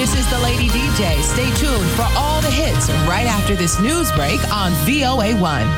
This is the Lady DJ. Stay tuned for all the hits right after this news break on VOA1.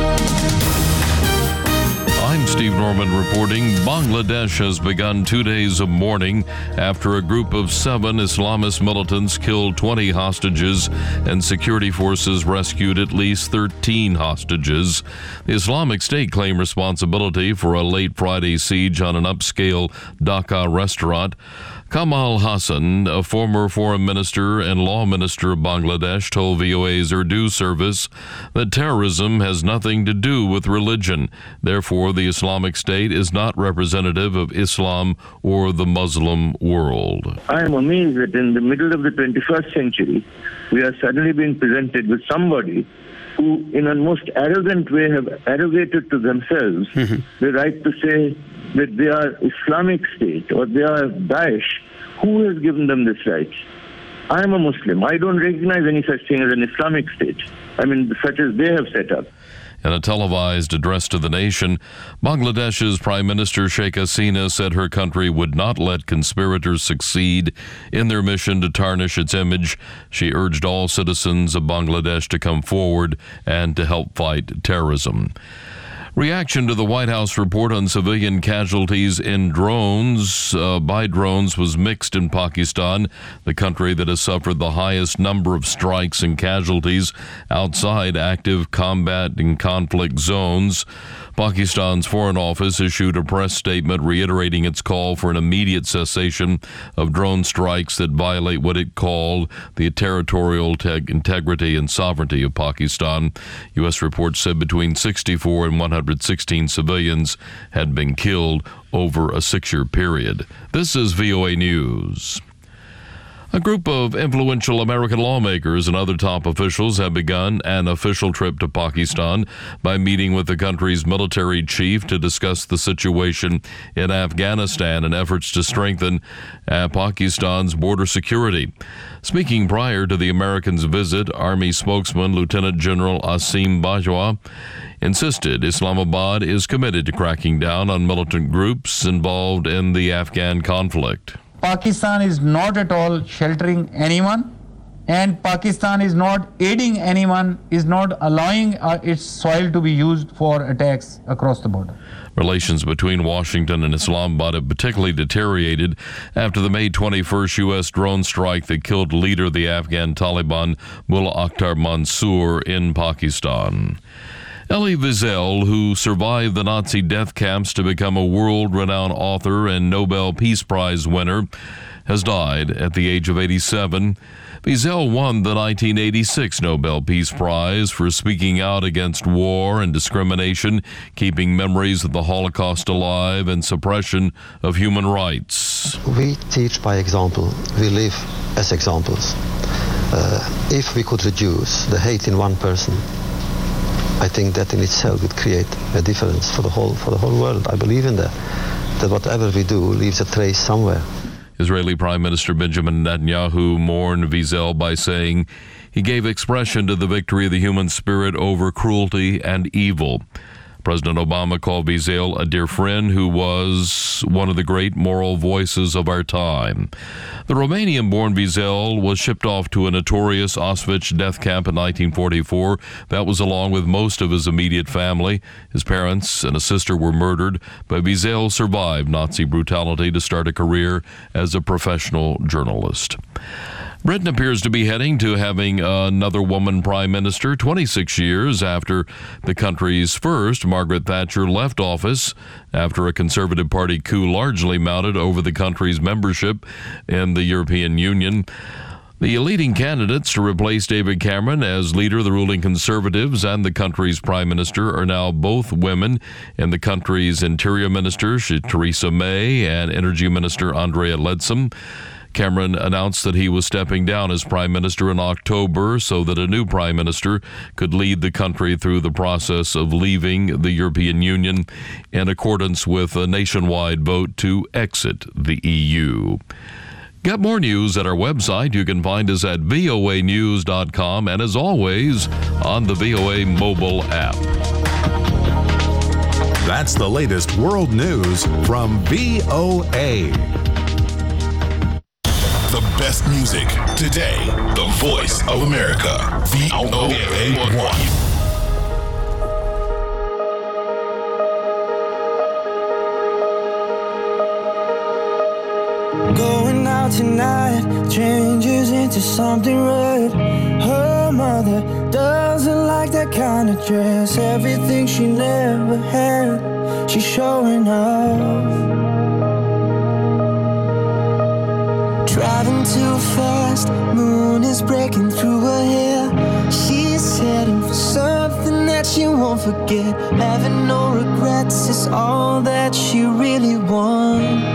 I'm Steve Norman reporting. Bangladesh has begun 2 days of mourning after a group of 7 Islamist militants killed 20 hostages and security forces rescued at least 13 hostages. The Islamic State claimed responsibility for a late Friday siege on an upscale Dhaka restaurant. Kamal Hassan, a former foreign minister and law minister of Bangladesh, told VOA's Urdu service that terrorism has nothing to do with religion. Therefore, the Islamic State is not representative of Islam or the Muslim world. I am amazed that in the middle of the 21st century, we are suddenly being presented with somebody who, in a most arrogant way, have arrogated to themselves the right to say that they are Islamic State or they are Daesh. Who has given them this right? I am a Muslim. I don't recognize any such thing as an Islamic State. I mean, such as they have set up. In a televised address to the nation, Bangladesh's Prime Minister Sheikh Hasina said her country would not let conspirators succeed in their mission to tarnish its image. She urged all citizens of Bangladesh to come forward and to help fight terrorism. Reaction to the White House report on civilian casualties in drones by drones was mixed in Pakistan, the country that has suffered the highest number of strikes and casualties outside active combat and conflict zones. Pakistan's Foreign Office issued a press statement reiterating its call for an immediate cessation of drone strikes that violate what it called the territorial integrity and sovereignty of Pakistan. U.S. reports said between 64 and 116 civilians had been killed over a 6-year period. This is VOA News. A group of influential American lawmakers and other top officials have begun an official trip to Pakistan by meeting with the country's military chief to discuss the situation in Afghanistan and efforts to strengthen Pakistan's border security. Speaking prior to the Americans' visit, Army spokesman Lieutenant General Asim Bajwa insisted Islamabad is committed to cracking down on militant groups involved in the Afghan conflict. Pakistan is not at all sheltering anyone, and Pakistan is not aiding anyone, is not allowing its soil to be used for attacks across the border. Relations between Washington and Islamabad have particularly deteriorated after the May 21st U.S. drone strike that killed leader of the Afghan Taliban, Mullah Akhtar Mansour, in Pakistan. Elie Wiesel, who survived the Nazi death camps to become a world-renowned author and Nobel Peace Prize winner, has died at the age of 87. Wiesel won the 1986 Nobel Peace Prize for speaking out against war and discrimination, keeping memories of the Holocaust alive, and suppression of human rights. We teach by example. We live as examples. If we could reduce the hate in one person, I think that in itself would create a difference for the whole world. I believe in that whatever we do leaves a trace somewhere. Israeli Prime Minister Benjamin Netanyahu mourned Wiesel by saying he gave expression to the victory of the human spirit over cruelty and evil. President Obama called Wiesel a dear friend who was one of the great moral voices of our time. The Romanian-born Wiesel was shipped off to a notorious Auschwitz death camp in 1944. That was along with most of his immediate family. His parents and a sister were murdered, but Wiesel survived Nazi brutality to start a career as a professional journalist. Britain appears to be heading to having another woman prime minister 26 years after the country's first, Margaret Thatcher, left office after a Conservative Party coup largely mounted over the country's membership in the European Union. The leading candidates to replace David Cameron as leader of the ruling Conservatives and the country's prime minister are now both women, and the country's interior minister, Theresa May, and energy minister Andrea Leadsom. Cameron announced that he was stepping down as prime minister in October so that a new prime minister could lead the country through the process of leaving the European Union in accordance with a nationwide vote to exit the EU. Get more news at our website. You can find us at voanews.com and, as always, on the VOA mobile app. That's the latest world news from VOA. The best music. Today, the voice of America. VOA1. Going out tonight changes into something red. Her mother doesn't like that kind of dress. Everything she never had, she's showing off. Driving too fast, moon is breaking through her hair. She's heading for something that she won't forget. Having no regrets is all that she really wants.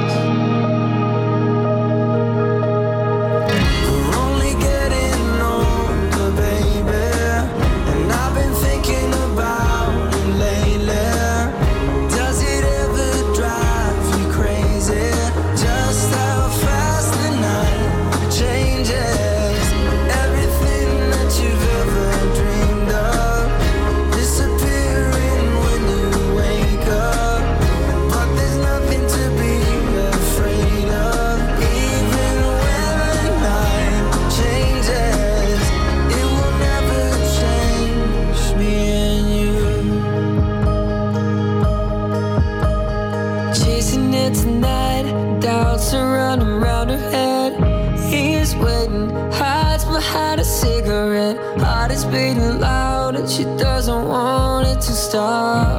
Beating loud and she doesn't want it to stop.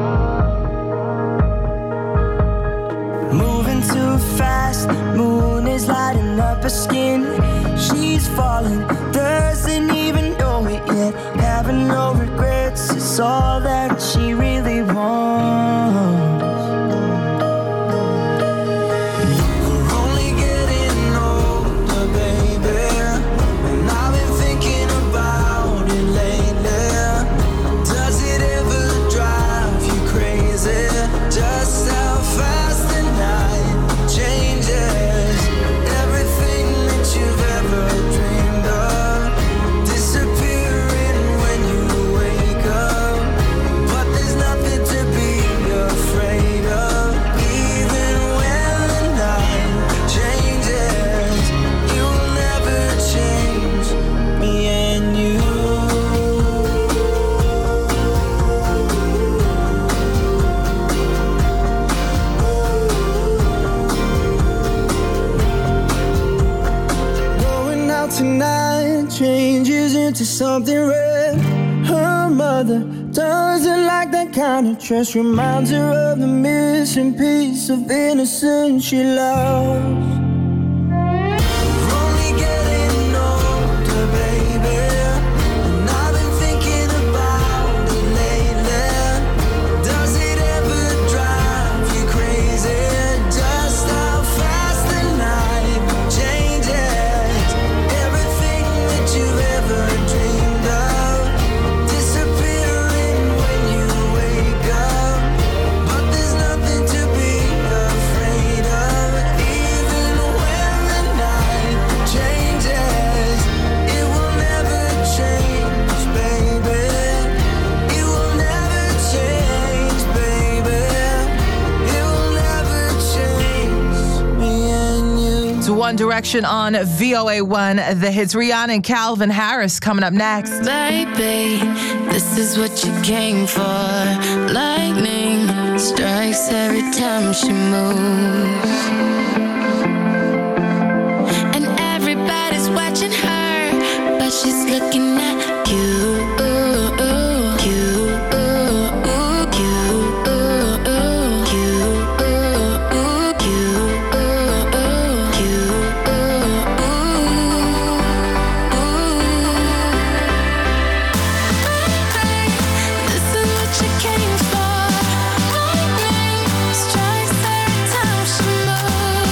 Moving too fast, moon is lighting up her skin. She's falling, doesn't even know it yet. Having no regrets is all that she really wants. Tonight changes into something red. Her mother doesn't like that kind of dress. Reminds her of the missing piece of innocence she lost. One Direction on VOA1, the hits. Rihanna and Calvin Harris coming up next. Baby, this is what you came for. Lightning strikes every time she moves. And everybody's watching her, but she's looking at you. Strikes every time she moves.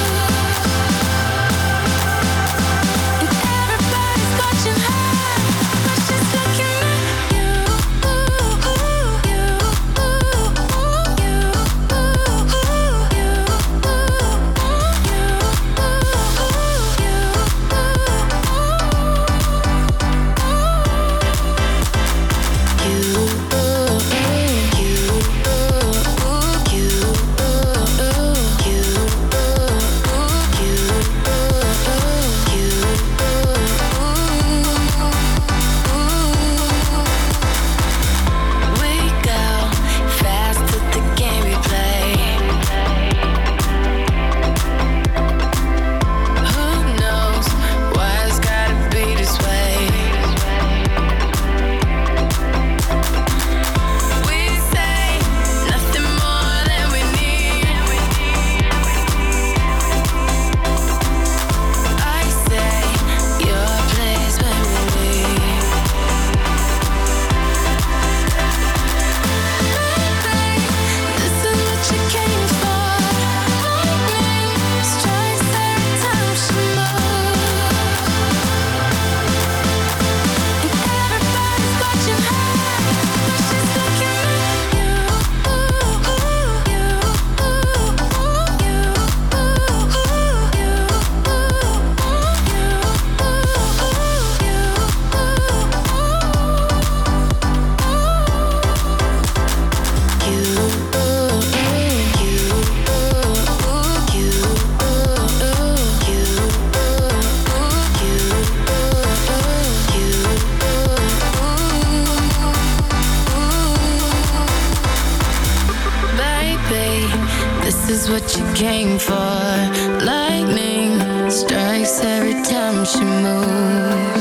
came for. Lightning strikes every time she moves.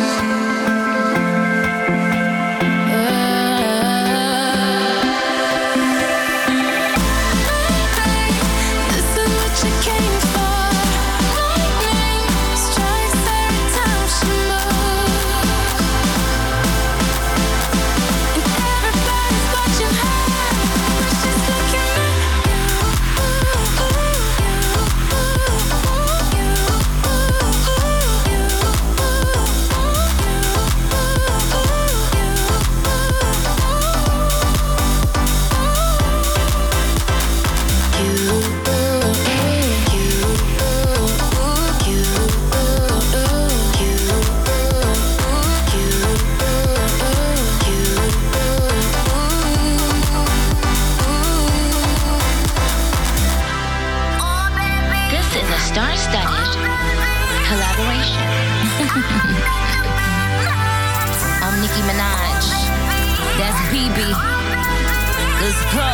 Star-studded collaboration. I'm Nicki Minaj. That's BB. Let's go.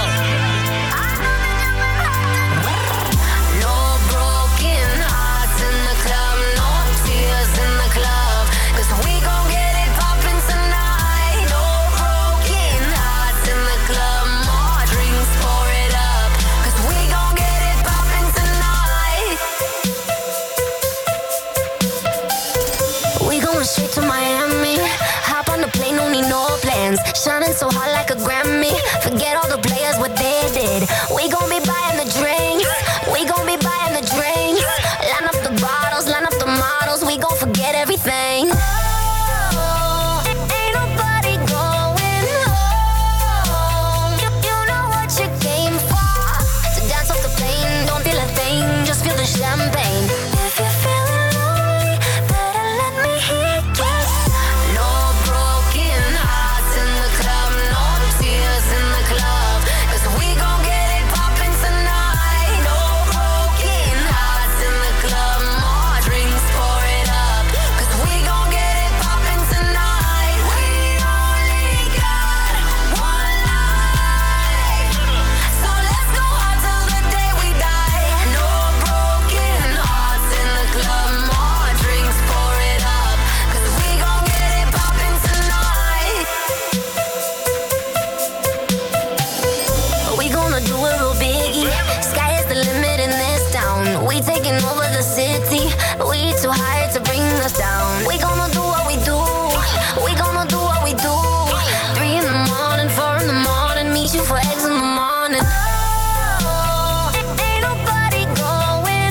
No broken hearts in the club, no tears in the club, 'cause we gon' get it poppin' tonight. No broken hearts in the club, more drinks, pour it up, 'cause we gon' get it poppin' tonight. We going straight to Miami. Hop on the plane, don't need no plans. Shining so hot like a Grammy. Forget all the players, what they did. We gon' be buying the drinks. We gon' be buying the drinks. Line up the bottles, line up the models. We gon' forget everything. Oh, ain't nobody going home. You know what you came for. To dance off the plane, don't feel a thing. Just feel the champagne. If you're feeling lonely, better let me hear you. No broken hearts in the club, no tears in the club, 'cause we gon' get it poppin' tonight. No broken hearts in the club, more drinks, pour it up, 'cause we gon' get it poppin' tonight. We only got one life, so let's go hard till the day we die. No broken hearts in the club, more drinks, pour it up, 'cause we gon' get it poppin' tonight. We gonna do it real biggie. Sky is the limit in this town. We taking over the city. We too high to bring us down. We gonna do what we do. We gonna do what we do. 3 in the morning, 4 in the morning. Meet you for eggs in the morning. Oh, ain't nobody going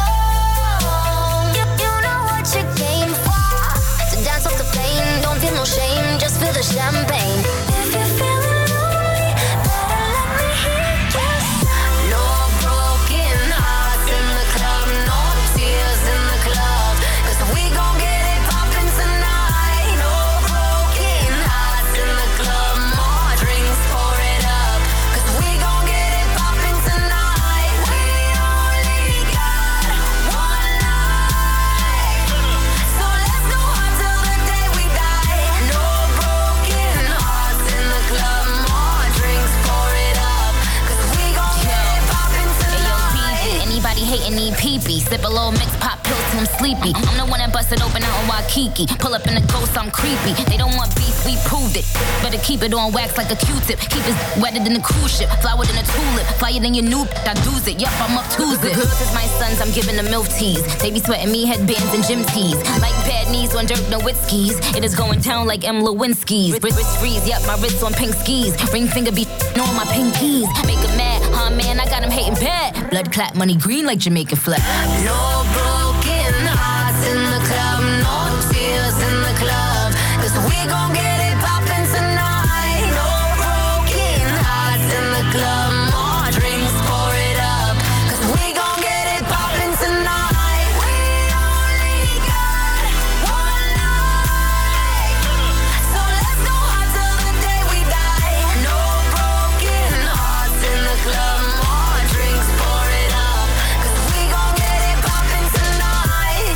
home. You know what you came for. To dance off the plane, don't feel no shame. Just feel the champagne. If you're feeling lonely, better let me hear you. No broken hearts in the club, no tears in the club, 'cause we gon' get it poppin' tonight. No broken hearts in the club, more drinks, pour it up, 'cause we gon' get it poppin' tonight. We only got one life, so let's go hard till the day we die. No broken hearts in the club, more drinks, pour it up, 'cause we gon' get it poppin' tonight. Anybody hating need pee-pee. Sip a little mix, pop pills till I'm sleepy. I'm the one that busted open out in Waikiki. Pull up in the ghost, I'm creepy. They don't want beef, we proved it. Better keep it on wax like a Q-tip. Keep it wetter than a cruise ship. Flower than a tulip. Flyer than your new I do's it. Yup, I'm up Tuesday. Cause my sons, I'm giving them milk teas. They be sweating me headbands and gym tees. Like bad knees on Dirk Nowitzki's. It is going down like M. Lewinsky's. Wrist freeze, yup, my wrist on pink skis. Ring finger be on my pinkies. Make 'em mad, huh man, I got 'em hating bad. Blood clot, money green like Jamaican flag. No broken hearts in the club, no tears in the club, 'cause we gon' get it poppin' tonight. No broken hearts in the club, more drinks, pour it up, 'cause we gon' get it poppin' tonight. We only got one life, so let's go hard till the day we die. No broken hearts in the club, more drinks, pour it up, 'cause we gon' get it poppin' tonight.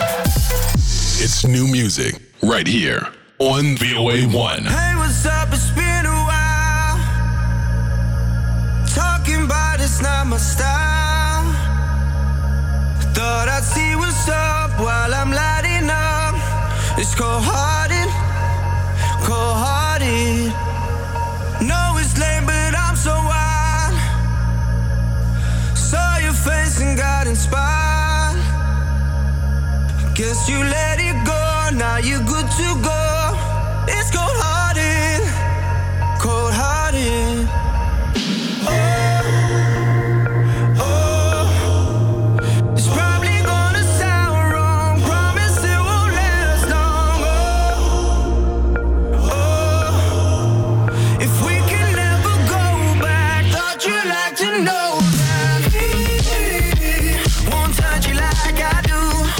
It's new music right here on VOA1. Hey, what's up? It's Guess you let it go, now you're good to go. It's cold-hearted, cold-hearted. It's probably gonna sound wrong, promise it won't last long. If we can never go back, thought you'd like to know that he won't touch you like I do.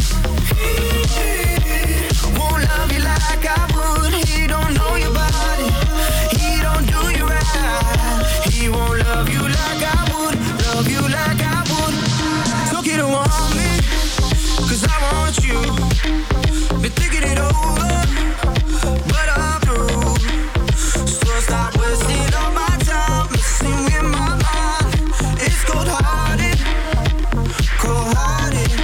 Won't love you like I would. He don't know your body. He don't do you right. He won't love you like I would. Love you like I would. So you don't want me, 'cause I want you. Been thinking it over, but I'm through. So stop wasting all my time, messing with my mind. It's cold-hearted, cold-hearted.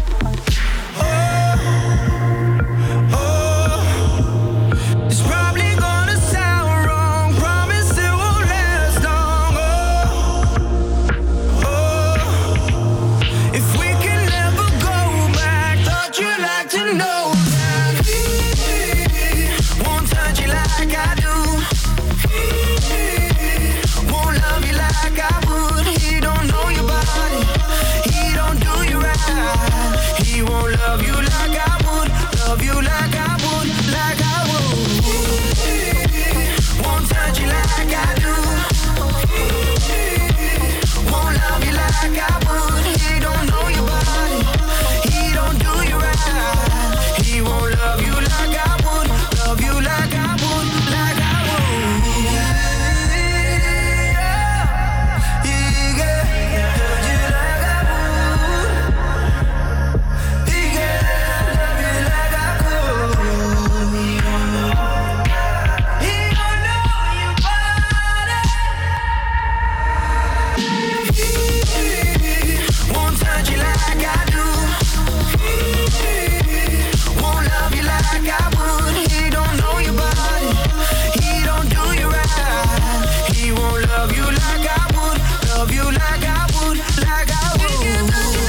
It's probably gonna sound wrong, promise it won't last long. If we can never go back, thought you'd like to know that he won't touch you like I do. Won't love you like I would. He don't know your body. He don't do you right. He won't love you like I would. Love you like I would, like I would. Won't touch you like I do. Won't love you like I would. He don't know your body. He don't do you right. He won't love you like I would. Love you like I would, like I would. Won't touch you like I do. Won't love you like I would. He don't know your body. He don't do you right. He won't love you like I would. Love you like I would, like I would.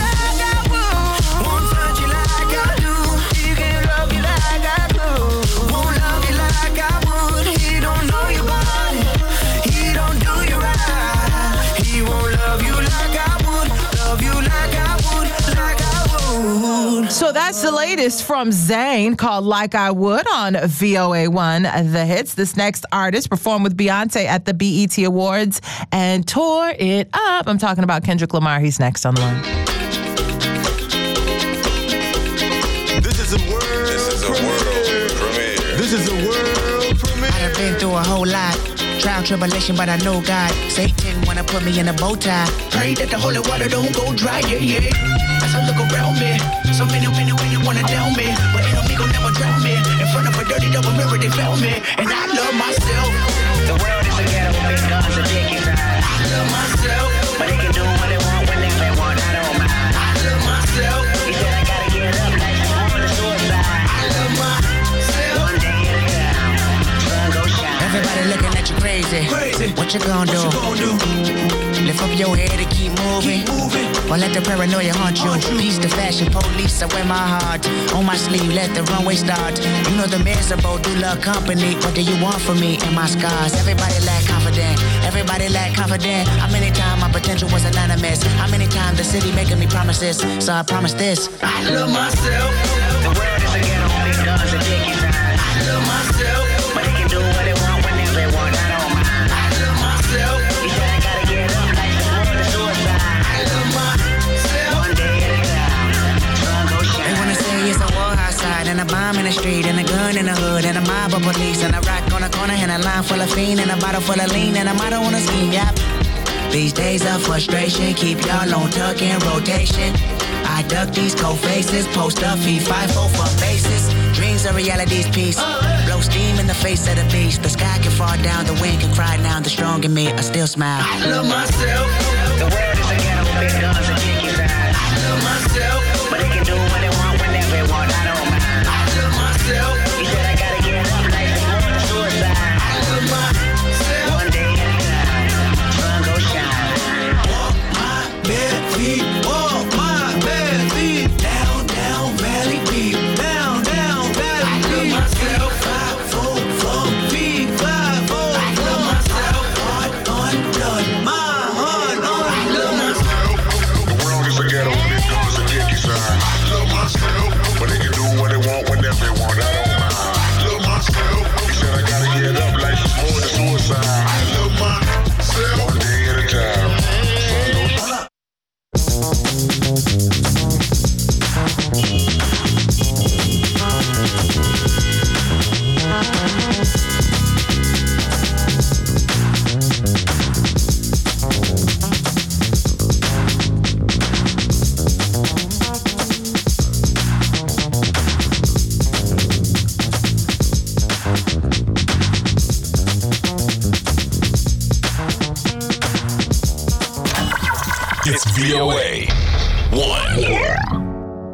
Won't touch you like I do. He can love you like I do. Won't love you like I would. He don't know your body. He don't do you right. He won't love you like I would. Love you like I would, like I would. So that's the latest from Zayn called Like I Would on VOA1 The Hits. This next artist performed with Beyonce at the BET Awards and tore it up. I'm talking about Kendrick Lamar. He's next on the line. This is a world premiere. This is a world premiere. I've been through a whole lot. Trial, tribulation, but I know God. Satan wanna put me in a bow tie. Pray that the holy water don't go dry, yeah. As I look around me, so many wanna down me, but enemy gon' never drown me. In front of a dirty double mirror, they found me, and I love myself. The world is a ghetto, big guns and dick inside. I love myself, but they can do what they want whenever they want. I don't mind. I love myself. He said I gotta get up, like I'm on the suicide. I love myself. One day at a time, sun go shine. Everybody looking at you crazy. What you gonna do? Lift up your head and keep moving. Or let the paranoia haunt you. Peace the fashion police, I wear my heart on my sleeve, let the runway start. You know the miserable do love company. What do you want from me and my scars? Everybody lack confident. Everybody lack confident. How many times my potential was anonymous? How many times the city making me promises? So I promise this. I love myself. The world is a ghetto, big guns and dick inside. I love myself. But they can do what they want whenever they want. I don't mind. I love myself. He said I gotta get up like I'm on the suicide. I love myself. One day at a time, sun go shine. They wanna say it's a war outside and a bomb in the street and a gun in the hood and a mob of police and a rock on the corner and a line full of fiend and a bottle full of lean and a motto on the scheme, yep. These days of frustration keep y'all on tuck in rotation. I duck these cold faces, post up, feed 5-4 for bases. Dreams are reality's piece. Blow steam in the face of the beast. The sky can fall down, the wind can cry now. The strong in me, I still smile. I love myself. The world is a ghetto, big guns and dick inside. I love myself. But they can do what they want whenever they want. I don't mind. I love myself. He said I gotta get up like I'm on the suicide. I love myself. One day at a time, sun go shine. Walk my bare feet, walk my bare feet. Down, down, valley deep. It's VOA 1.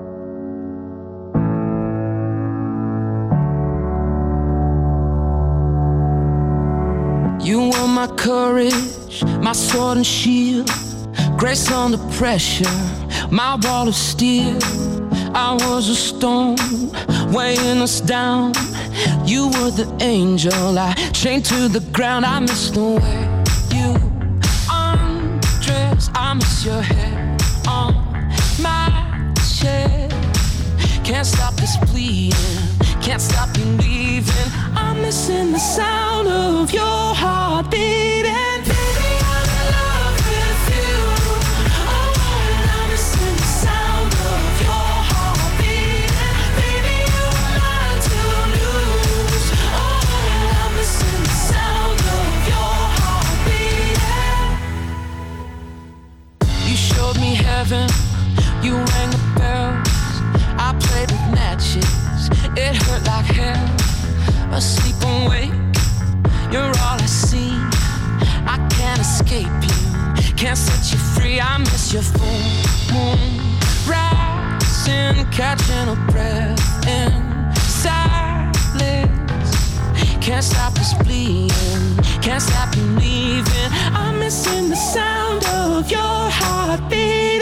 You were my courage, my sword and shield, grace under pressure, my wall of steel. I was a stone weighing us down. You were the angel I chained to the ground. I miss the way you undress. I miss your hair on my chest. Can't stop this bleeding, can't stop believing. I'm missing the sound of your heart beating. Baby, I'm in love with you. Oh, and I'm missing the sound of your heart beating. Baby, you were mine to lose. Oh, and I'm missing the sound of your heart beating. You showed me heaven, you rang the bells. I played with matches, it hurt like hell. Asleep awake, you're all I see. I can't escape you, can't set you free. I miss your full moon rising, catching a breath in silence. Can't stop this bleeding, can't stop believing. I'm missing the sound of your heart beating.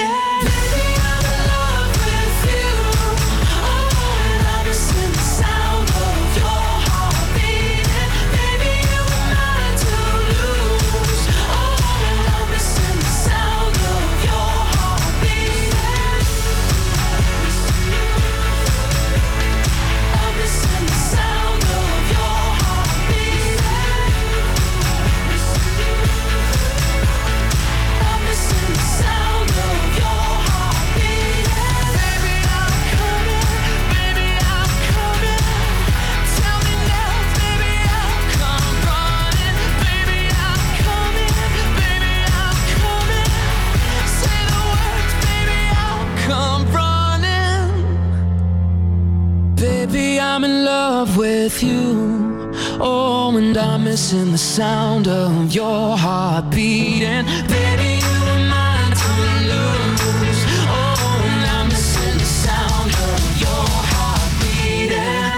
I'm in love with you. Oh, and I'm missing the sound of your heart beating. Baby, you were mine to lose. Oh, and I'm missing the sound of your heart beating.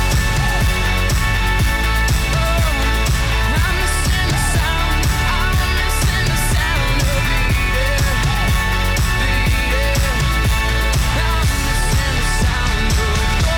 I'm missing the sound of beating. I'm missing the sound of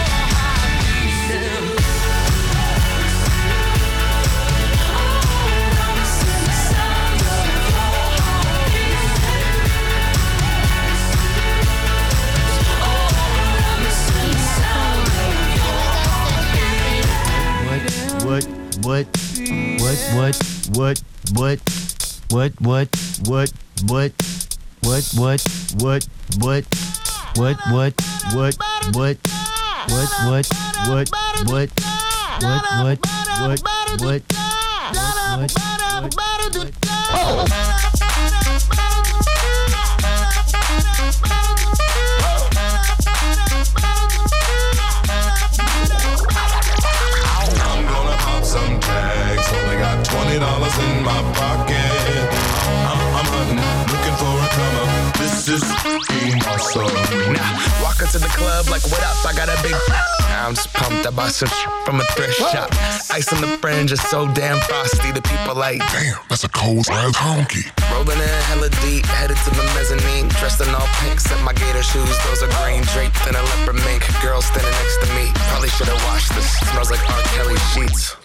some tags, only got $20 in my pocket. I'm hunting, looking for a come up. This is awesome. Now, walk into the club like, what up? I got a big. I'm just pumped. I bought some from a thrift shop. Ice on the fringe is so damn frosty. The people like, damn, that's a cold ass honky. Rolling in hella deep, headed to the mezzanine. Dressed in all pink, set my gator shoes. Those are green draped in a leopard mink. Girl standing next to me. Probably should have washed this. Smells like R. Kelly sheets.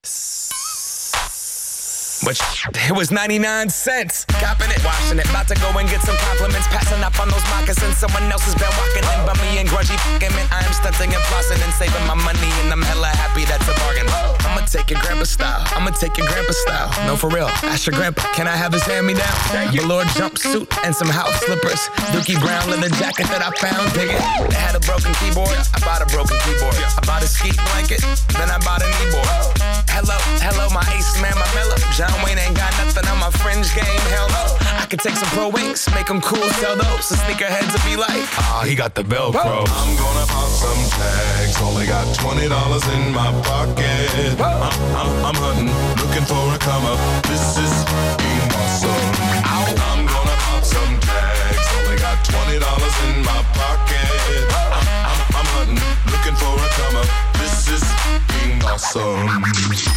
But it was 99 cents. Copping it, washing it. About to go and get some compliments. Passing up on those moccasins. Someone else has been walking in by me and grudgy fucking man. I am stunting and flossing and saving my money. And I'm hella happy that's a bargain. I'ma take your grandpa style. I'ma take your grandpa style. No, for real. Ask your grandpa. Can I have his hand-me-down? Velour jumpsuit and some house slippers. Dookie brown leather jacket that I found. Dig it. They had a broken keyboard. I bought a broken keyboard. I bought a ski blanket. Then I bought a kneeboard. Hello, my ace man, my mellow. John Wayne ain't got nothing on my fringe game, hell no. I could take some pro wings, make them cool, sell those. So sneakerheads will be like, he got the Velcro. I'm gonna pop some tags, only got $20 in my pocket. I'm hunting, looking for a come up. This is awesome. I'm gonna pop some tags.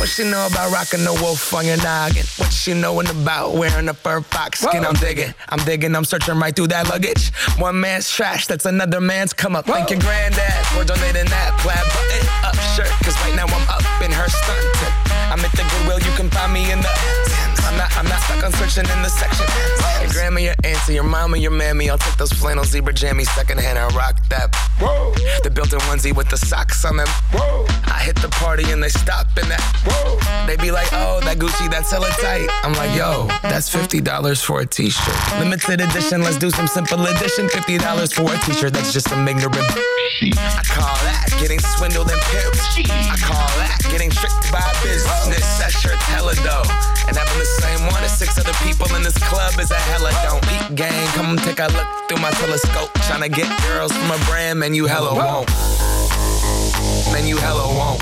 What she know about rocking the wolf on your noggin? What she knowin' about wearing a fur fox skin? I'm digging, I'm searching right through that luggage. One man's trash, that's another man's come up. Thank your granddad for donating that plaid button up shirt. Cause right now I'm up in her stunting. I'm at the Goodwill, you can find me in the I'm not stuck on searching in the section. Your grandma, your auntie, your mama, your mammy. I'll take those flannel zebra jammies secondhand and rock that. Whoa. The built-in onesie with the socks on them. Whoa. I hit the party and they stop in that. Whoa. They be like, oh, that Gucci, that's hella tight. I'm like, yo, that's $50 for a t-shirt. Limited edition, let's do some simple edition. $50 for a t-shirt, that's just some ignorant. I call that getting swindled and pimped. I call that getting tricked by business. That shirt's hella dope. And having the same one as 6 other people in this club is a hella don't eat gang. Come take a look through my telescope. Tryna get girls from a brand, man, you hella won't. Man, you hella won't.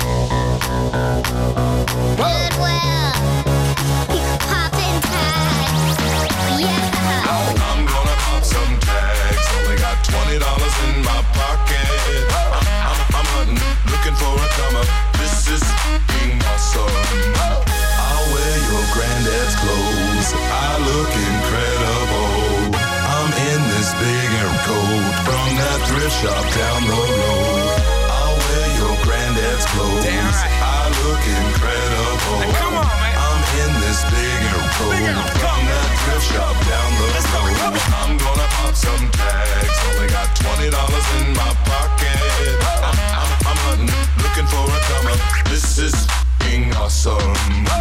Goodwill. Poppin' tags. Yeah. I'm gonna pop some tags. Only got $20 in my pocket. I'm hunting, looking for a come up. This is being awesome. I'll wear your granddad's clothes. I look incredible. I'm in this big air coat from that thrift shop down the road. I'll wear your granddad's clothes. Damn right. I look incredible. Hey, come on, man. I'm in this big air coat from that thrift shop down the road. I'm gonna pop some tags. Only got $20 in my pocket. I'm hunting, looking for a come up. This is being awesome.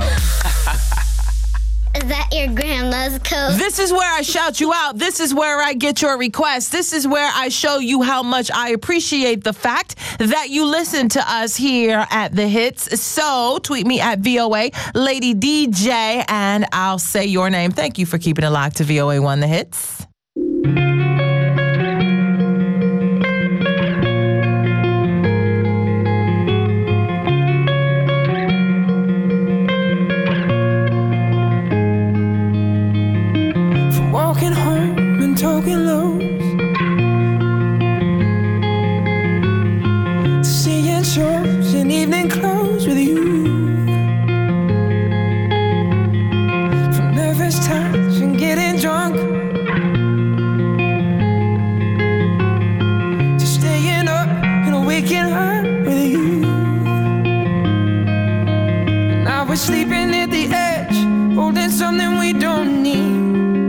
Is that your grandma's coat? This is where I shout you out. This is where I get your request. This is where I show you how much I appreciate the fact that you listen to us here at The Hits. So tweet me at VOA Lady DJ and I'll say your name. Thank you for keeping it locked to VOA1 The Hits. Talking lows, seeing shows in evening clothes with you. From nervous touch and getting drunk, to staying up and waking up with you. And now we're sleeping at the edge, holding something we don't need.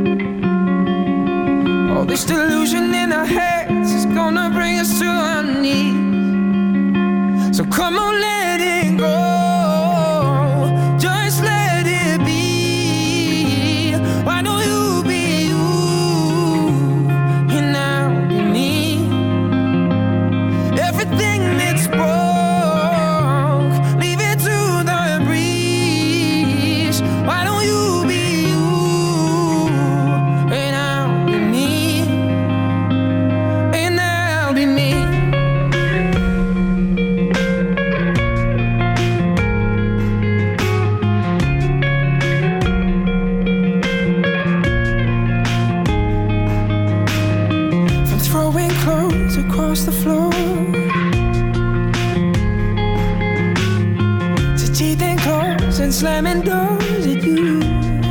All this delusion in our heads is gonna bring us to our knees. So come on, let it go. Just let it be. Why don't you be you? And I'll be me. Everything that's broke, leave it to the breeze. Why don't you be you? And I'll be me. Across the floor, to teeth and claws and slamming doors at you.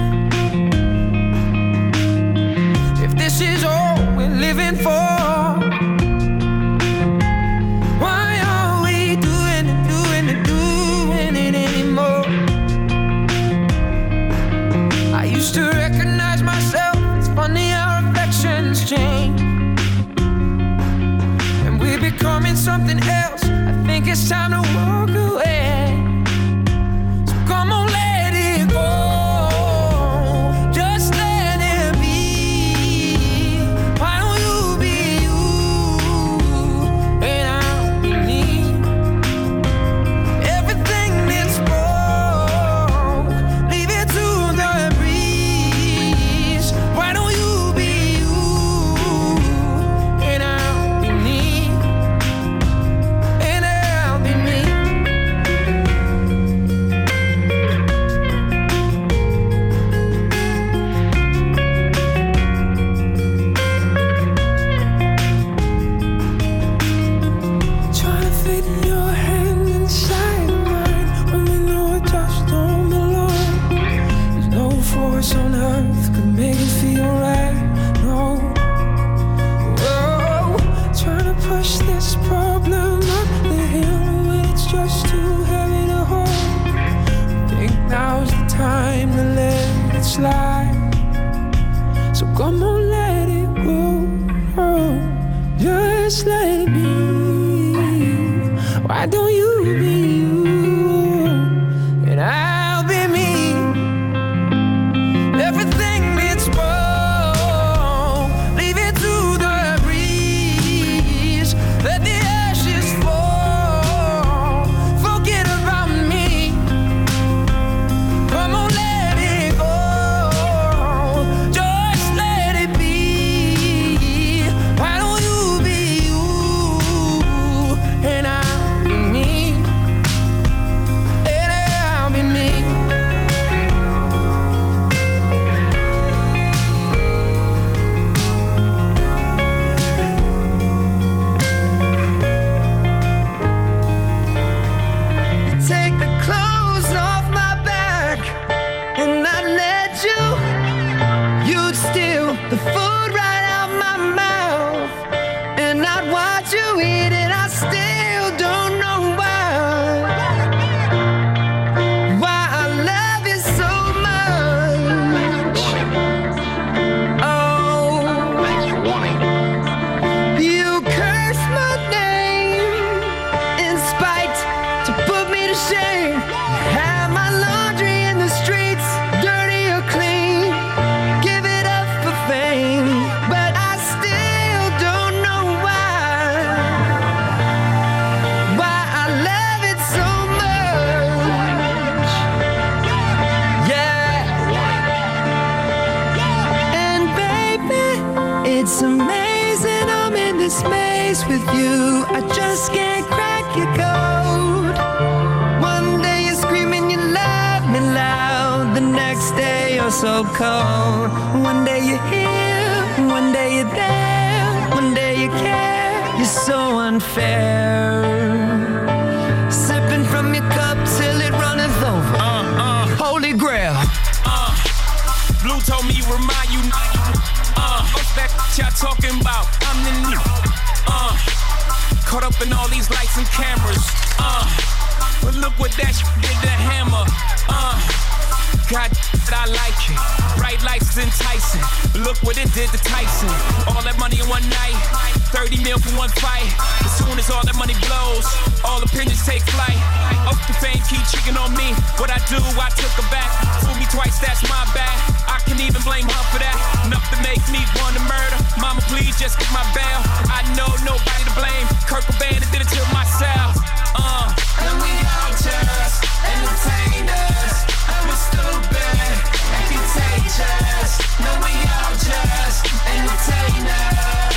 If this is all we're living for, why are we doing it anymore? I used to recognize myself. It's funny how affections change. Becoming something else, I think it's time to walk away. So come on, let it go. Just let it be. Why don't you be you? And I'll be me. Everything that's broke, leave it to the breeze. Why don't you be you? And I'll be me. Come on, let it go. Just let it be. Why don't you be you? And I'll be me. Everything means wrong. Leave it to the breeze. Let the ashes fall. Forget about me. Come on, let it go. Just let it be. Why don't you be you? And I'll be me. And I'll be me. Take the clothes off my back and I'd let you. You'd steal the food right out my mouth and I'd watch you eat it. I still don't know why I love you so much. Oh, you curse my name in spite to put me to shame. Have my laundry in the streets, dirty or clean. Give it up for fame, but I still don't know why I love it so much. Yeah. And baby, it's amazing I'm in this space with you. I just can't crack your code. One day you're screaming you love me loud, the next day you're so cold. One day you're here, one day you're there, one day you care. You're so unfair. Sipping from your cup till it runneth over. Holy grail. Blue told me remind you. What's that y'all talking about? I'm the new. Caught up in all these lights and cameras. But look what that did to Hammer. God, I like it. Bright lights is enticing. Look what it did to Tyson. All that money in one night. 30 mil for one fight. As soon as all that money blows, all opinions take flight. Up the fame, keep cheating on me. What I do, I took her back. Fool me twice, that's my bad. I can even blame her for that. Enough to make me want to murder. Mama, please just get my bail. I know nobody to blame. Kurt Cobain did it to myself. And we all just entertainers. I'm stupid and contagious. No, we all just entertainers.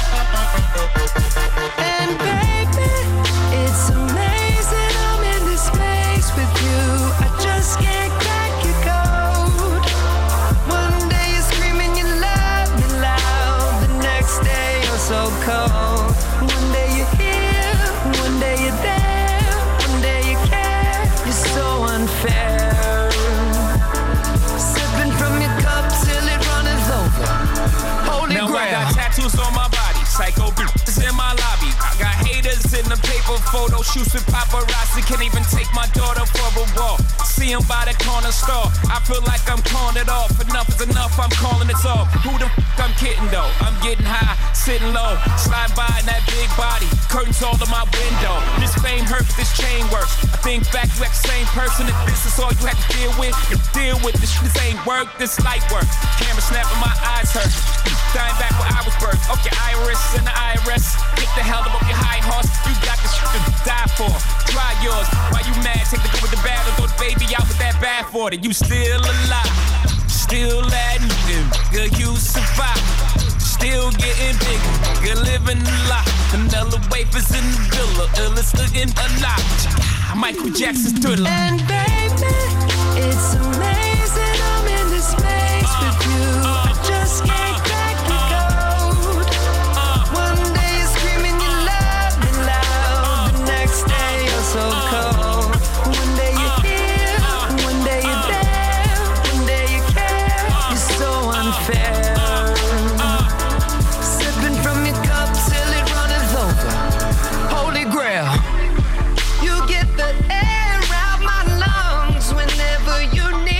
And baby, it's amazing I'm in this space with you. I just can't crack your code. One day you're screaming you love me loud, the next day you're so cold. One day you're here, one day you're there, one day you care. You're so unfair. Sipping from your cup till it runneth over. Holy Now grail. I got tattoos on my body. Psycho bitches in my lobby. I got haters in the paper photo shoots with paparazzi. Can't even take my daughter for a walk. See him by the corner store. I feel like I'm calling it off. Enough is enough, I'm calling it off. Who the f*** I'm kidding though? I'm getting high, sitting low. Slide by in that big body. Curtains all in my window. This fame hurts, this chain works. I think back, you act the same person. If this is all you had to deal with, you deal with this. This ain't work, this light work. Camera snapping, my eyes hurt. Dying back where I was birthed. Up your iris and the IRS. Get the hell up your high horse. You got this shit to die for. Try yours. Why you mad? Take the good with the bad or throw the baby out with that bad for it. You still alive. Still that nigga, you survive. Still getting bigger, good living a lot. Vanilla wafers in the villa, illest looking alive. Michael Jackson's Thriller. And baby, it's amazing I'm in this space with you. I just can't crack your code. One day you're screaming you love me loud, the next day you're so cold. One day you're here, one day you're there, one day you care. You're so unfair. Sipping from your cup till it runneth over. Holy grail. You get the air out my lungs whenever you need.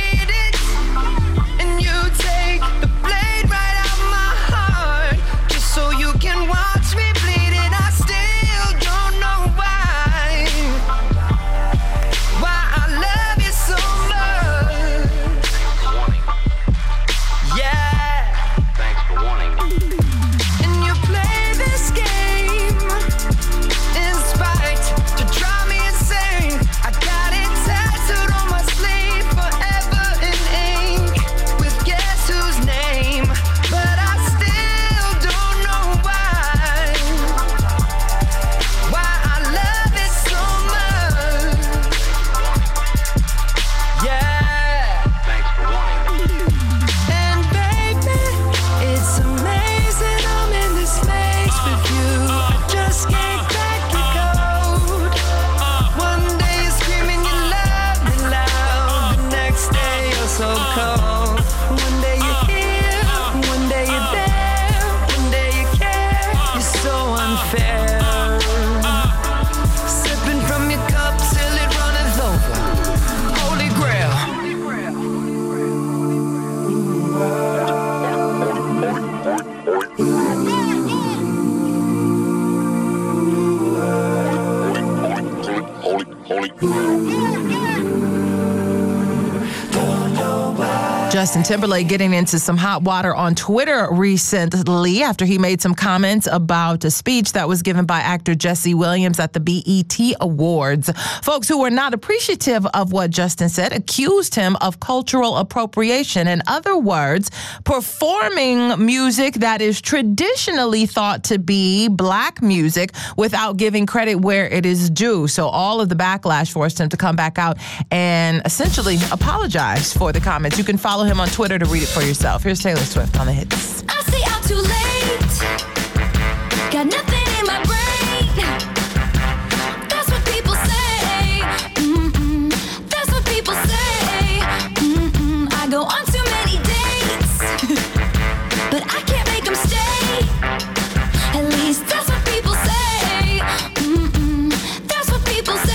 Justin Timberlake getting into some hot water on Twitter recently after he made some comments about a speech that was given by actor Jesse Williams at the BET Awards. Folks who were not appreciative of what Justin said accused him of cultural appropriation. In other words, performing music that is traditionally thought to be black music without giving credit where it is due. So all of the backlash forced him to come back out and essentially apologize for the comments. You can follow him on Twitter to read it for yourself. Here's Taylor Swift on the hits. I stay out too late. Got nothing in my brain. That's what people say. That's what people say. I go on too many dates, but I can't make them stay. At least that's what people say. That's what people say.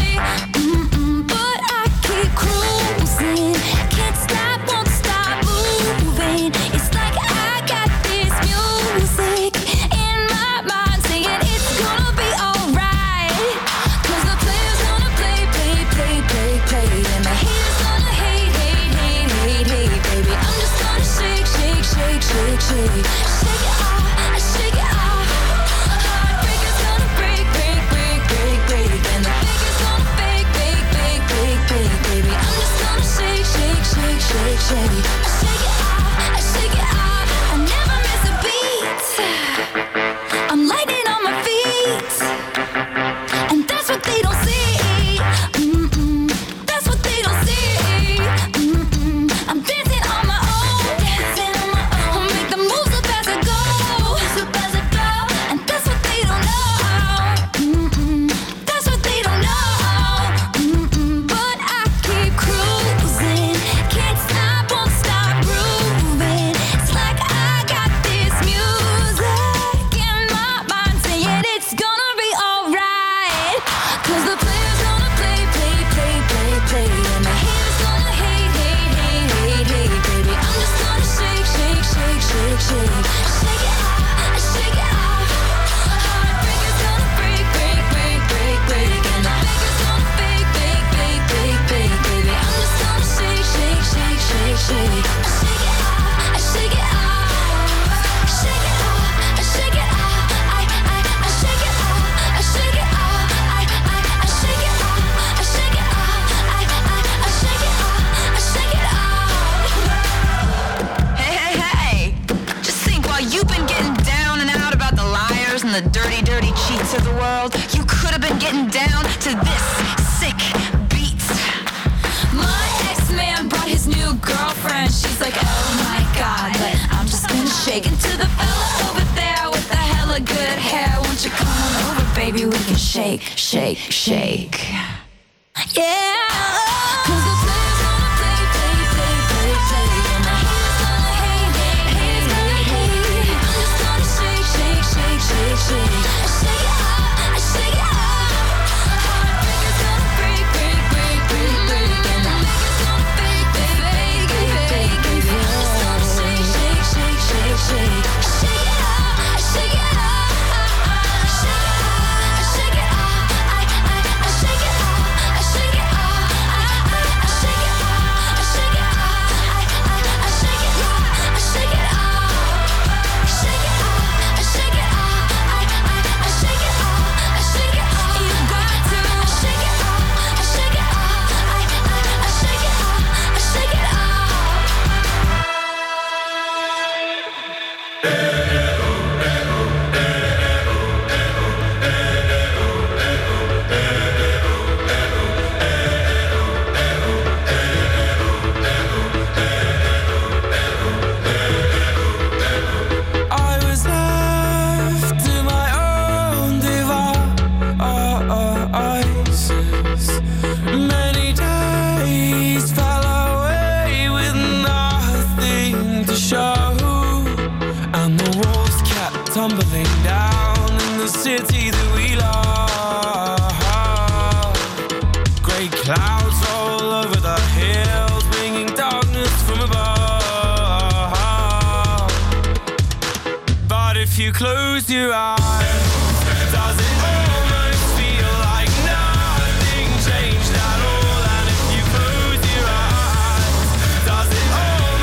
But I keep cruising. Can't stop, won't stop moving. It's like I got this music in my mind saying it's gonna be alright. 'Cause the player's gonna play, play, play, play, play. And the haters gonna hate, hate, hate, hate, hate, baby. I'm just gonna shake, shake, shake, shake, shake. Shake it off, shake it off. Heartbreaker's gonna break, break, break, break, break. And the faker's gonna fake, fake, fake, fake, fake, baby. I'm just gonna shake, shake, shake, shake, shake. Shake it off, shake it off. I never miss a beat. I'm lightning on my feet, and that's what they don't see. That's what they don't see. I'm dancing on my own, dancing on my own. Make the moves up as I go, and that's what they don't know. That's what they don't know. But I keep cruising, can't stop, won't stop grooving. It's like I got this music in my mind saying it's gonna be alright. 'Cause the player's gonna play, play, play, play, play. And the haters gonna hate, hate, hate, hate, hate, baby. I'm just gonna shake, shake, shake, shake, shake. Shake it off, shake it off. Heartbreaker's gonna break, break, break, break, break. And the faker's gonna fake, fake, fake, fake, fake, baby. I'm just gonna shake, shake, shake, shake, shake. Shake it off, shake it off. Shake it off, shake it off. I shake it off, shake it off. I shake it off, shake it off. I shake it off, shake it off. Hey, hey, hey! Just think, while you've been getting down and out about the liars and the dirty, dirty cheats of the world, you could have been getting down to this sick beat. My ex-man brought his new girlfriend. She's like, oh my god, but I'm just gonna shake into the fella over there with the hella good hair. Won't you come on over, baby? We can shake, shake, shake. Yeah. 'Cause the player's gonna play, play, play, play, play. And the haters gonna hate, hate, hate, hate, hate. I'm just gonna shake, shake, shake, shake, shake. Shake it off, shake it off. Heartbreaker's gonna break, break, break, break, break. And the faker's gonna fake, fake, fake, fake, fake, baby. I'm just gonna shake, shake, shake, shake, shake. Shake it off, shake it off. Shake it off, shake it off. I shake it off, shake it off. I shake it off, shake it off. I shake it off, shake it off. Shake it off, shake it off. I shake it off, shake it off. You got to shake it off, shake it off. I shake it off, shake it off. I was left to my own devices. Many days fell away with nothing to show, and the walls kept tumbling down in the city that we love. Grey clouds all over the hills, bringing darkness from above. But if you close your eyes, does it almost feel like nothing changed at all? And if you close your eyes, does it almost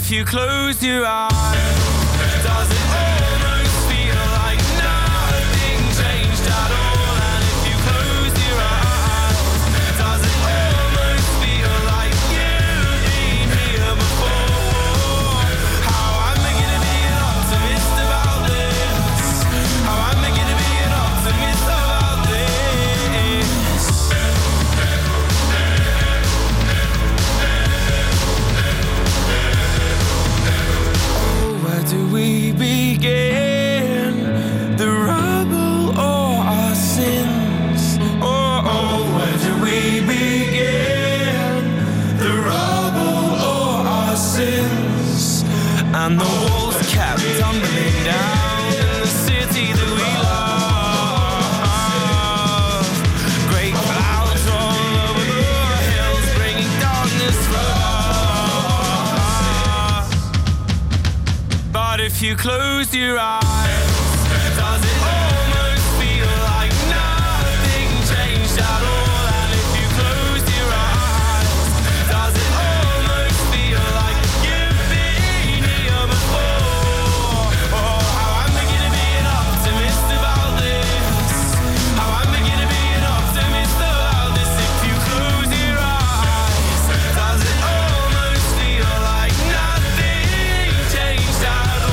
if you close your eyes, does it almost feel like nothing changed at all? And if you close your eyes, does it almost feel like you've been here before? How am I gonna be an optimist about this? How am I gonna be an optimist about this? Where do we begin? The rubble or our sins? Oh, where do we begin? The rubble or our sins? And the walls kept tumbling down in the city that we love. Great clouds all over the hills, bringing darkness for us. But if you close your eyes, does it almost feel like nothing changed at all? And if you close your eyes, does it almost feel like you've been here before? Oh, how am I gonna be an optimist about this? How am I gonna be an optimist about this? If you close your eyes, does it almost feel like nothing changed at all?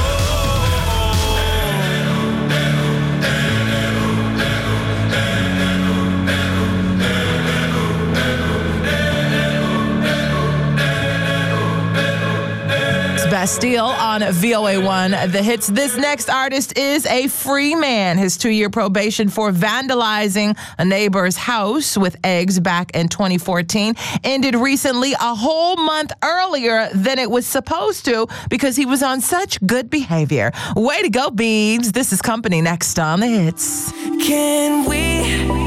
It's Bastille on VOA1 The Hits. This next artist is a free man. His 2-year probation for vandalizing a neighbor's house with eggs back in 2014 ended recently, a whole month earlier than it was supposed to, because he was on such good behavior. Way to go, Beebs. This is Company next on The Hits. Can we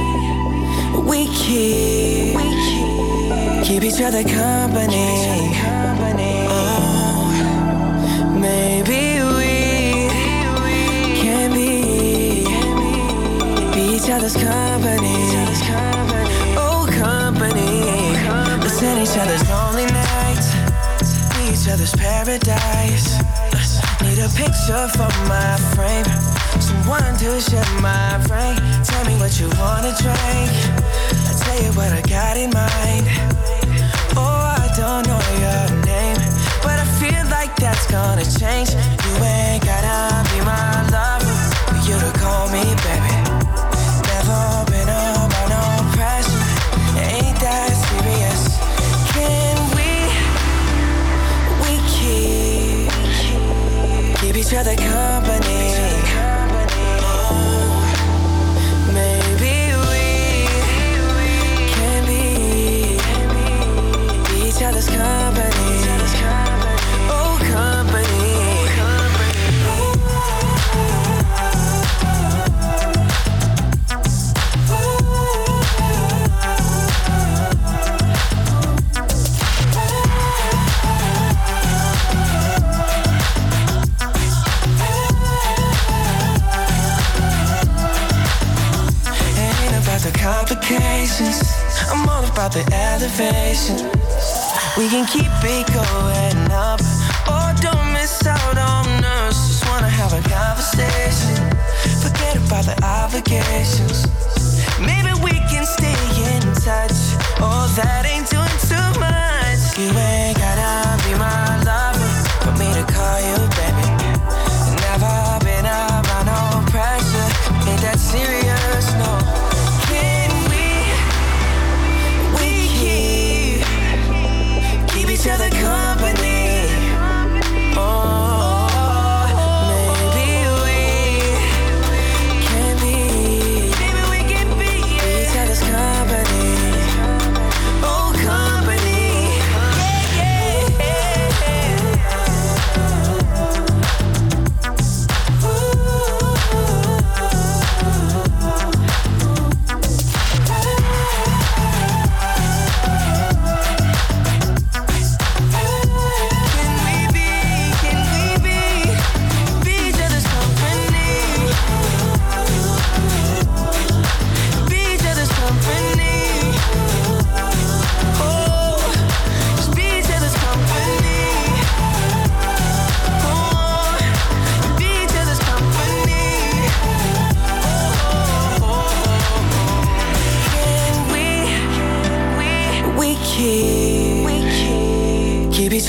keep each other company? Oh, maybe we can be each other's company. Oh, company. Listen each other's lonely nights, be each other's paradise. Need a picture for my frame, someone to share my brain. Tell me what you wanna drink, I'll tell you what I got in mind. Oh, I don't know your name, but I feel like that's gonna change. You ain't gotta be my lover for you to call me baby. Never been under no pressure, ain't that serious. Can we keep each other company? Oh, maybe we can be each other's company. Oh, company. The complications, I'm all about the elevation. We can keep it going up, or don't miss out on us. Just wanna have a conversation, forget about the obligations. Maybe we can stay in touch. Oh, that ain't doing too much. You ain't gotta be my lover for me to call you baby. Never been around no pressure, ain't that serious, no. Each other company. Oh, maybe we can be each other's company. Oh,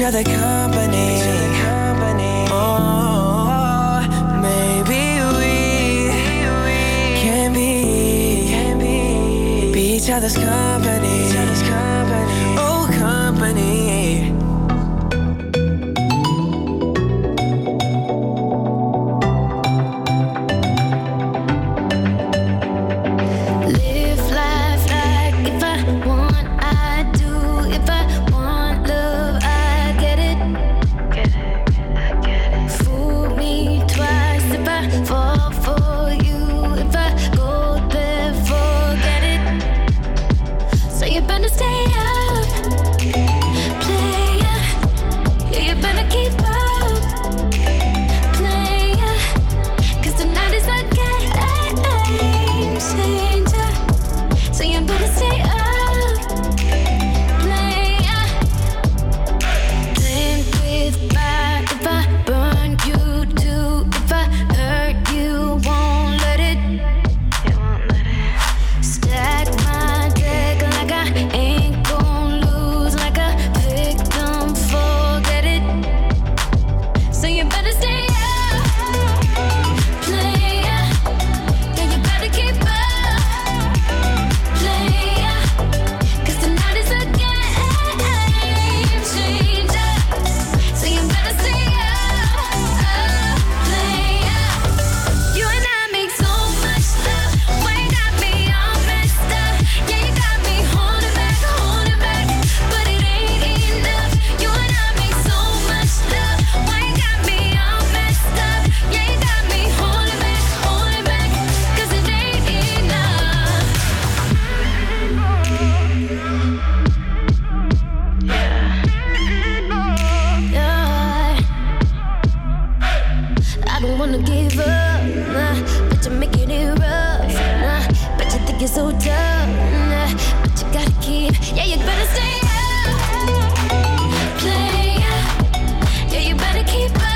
other company. Oh, maybe we can be each other's company. Oh, company. Live life like if I want, I do. If I want love, I get it. Fool me twice if I fall for you. If I go there, forget it. So you better stay up, player. Yeah, you better keep up, player. 'Cause tonight is a game changer. So you better stay up, player. Playing with fire. If I burn you too, if I hurt you, won't let it. Stack my deck like I ain't gon' lose, like a victim, forget it. So you better stay up, player. Yeah, you better keep up, player. 'Cause tonight is a game changer. So you better stay up, player. You and I make so much love. Why you got me all messed up? Yeah, you got me holding back, but it ain't enough. You and I make so much love. Why you got me all messed up? Yeah, you got me holding back, 'cause it ain't enough. Yeah. I don't wanna give up, but you're making it rough. But you think it's so tough, but you gotta keep. Yeah, you better stay up, player. Yeah, you better keep up,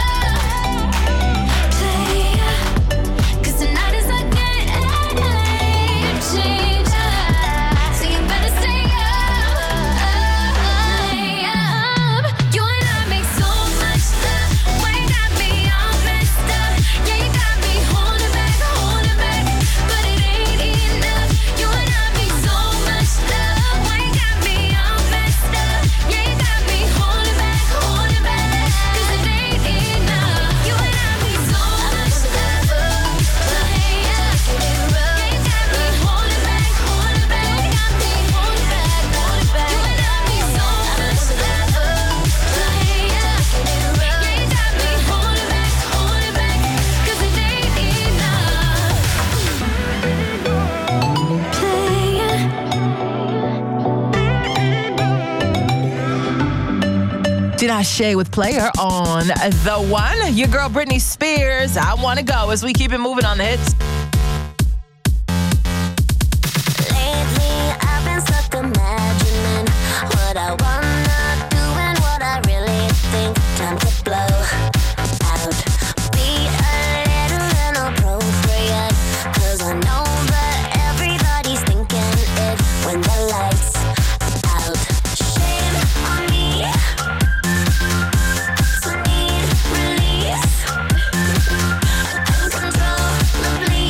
player. 'Cause tonight is a game changer. So you better stay up, player. You and I make so much love. Why you got me all messed up? Yeah, you got me holding back, but it ain't enough. You and I make so much love. Why you got me all messed up? Yeah, you got me holding back, 'cause it ain't enough. You and I make so much love, player. Yeah, you got me holding back, you got me holding back. You and I make so much love, player. Yeah, you got me holding back, 'cause it ain't enough, player. Tinashe with Player on The One. Your girl Britney Spears, I Wanna Go, as we keep it moving on the hits. Lately, I've been stuck imagining what I wanna do and what I really think. Time to blow out. Be a little inappropriate, 'cause I know that everybody's thinking it when the lights out. Shame on me. So need release. Uncontrollably.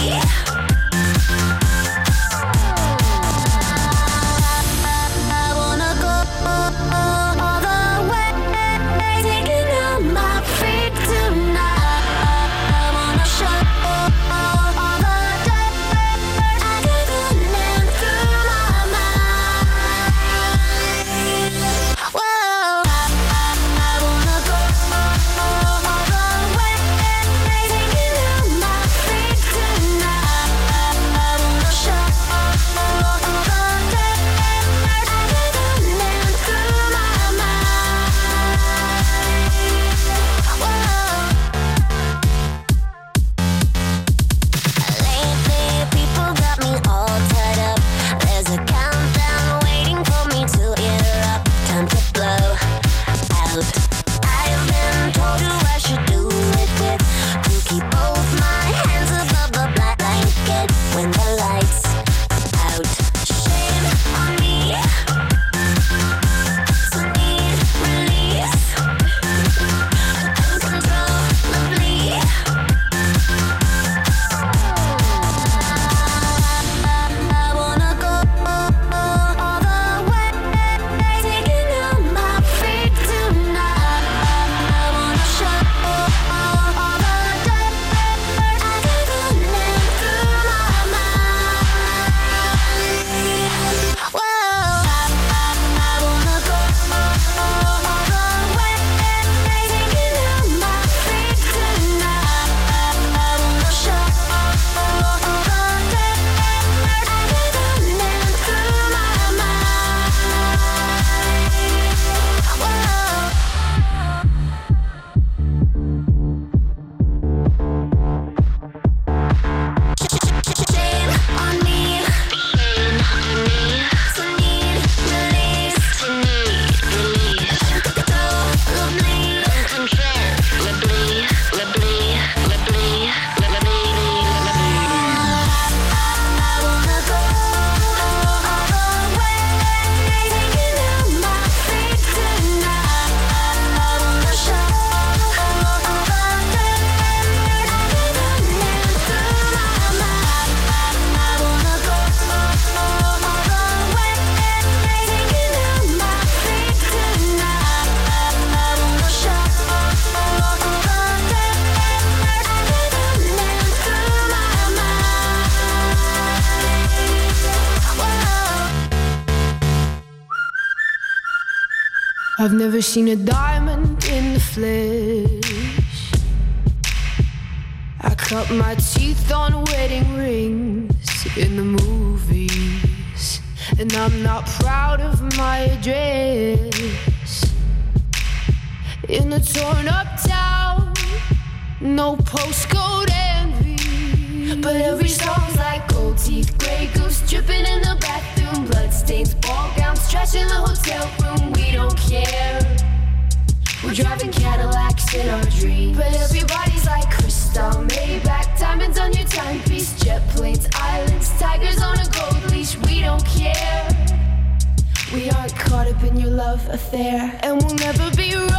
I wanna go. I've never seen a diamond in the flesh. I cut my teeth on wedding rings in the movies, and I'm not proud of my address. In a torn up town, no postcode envy, but every song's like gold teeth, grey goose dripping in the bathroom, bloodstains, ball gowns, trash in the hotel room. We don't care. We're driving Cadillacs in our dreams, but everybody's like crystal, Maybach, diamonds on your timepiece, jet planes, islands, tigers on a gold leash. We don't care. We aren't caught up in your love affair, and we'll never be royals.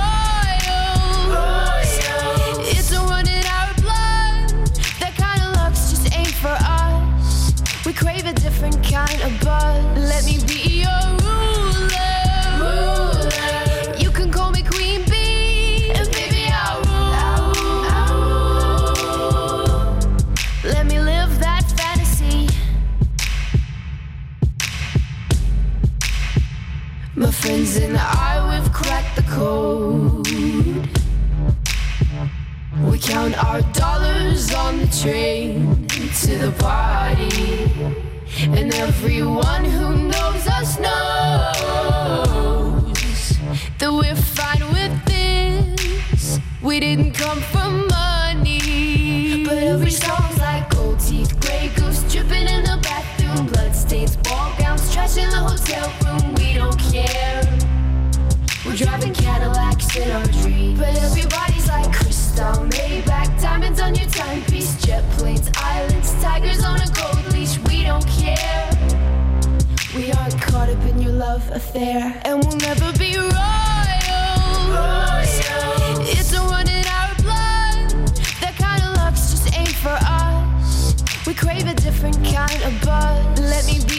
It's a run in our blood. That kind of luck's just ain't for us. We crave a different kind of buzz. Let me be your ruler. You can call me Queen Bee, and baby I'll rule. Let me live that fantasy. My friends and I, we've cracked the code. We count our dollars on the train to the party, and everyone who knows us knows that we're fine with this. We didn't come from money, but every song's like gold teeth, grey goose dripping in the bathroom, bloodstains, ball gowns, trash in the hotel room. We don't care. We're driving Cadillacs in our dreams, but everybody's like crystal, Maybach, diamonds on your timepiece, jet planes, islands, tigers on a gold leash. We don't care. We aren't caught up in your love affair, and we'll never be royals. It's a run in our blood. That kind of luck's just ain't for us. We crave a different kind of buzz. Let me be